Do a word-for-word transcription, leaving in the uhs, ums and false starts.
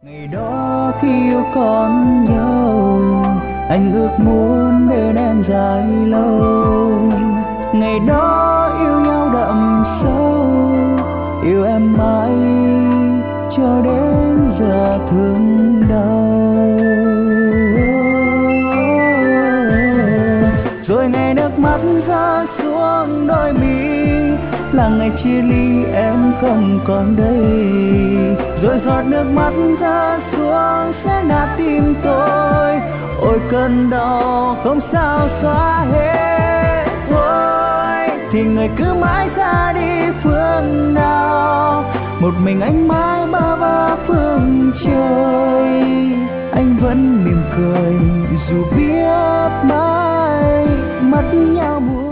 Ngày đó khi yêu còn nhau, anh ước muốn bên em dài lâu. Ngày đó yêu nhau đậm sâu, yêu em mãi cho đến giờ thương đau. Rồi ngày nước mắt rơi xuống đôi mi, là ngày chia ly em không còn đây. Rồi giọt nước mắt rơi xuống sẽ nát tim tôi, ôi cơn đau không sao xóa hết. Thôi thì người cứ mãi ra đi phương nào, một mình anh mãi bơ vơ phương trời. Anh vẫn mỉm cười dù biết mãi mất nhau buồn.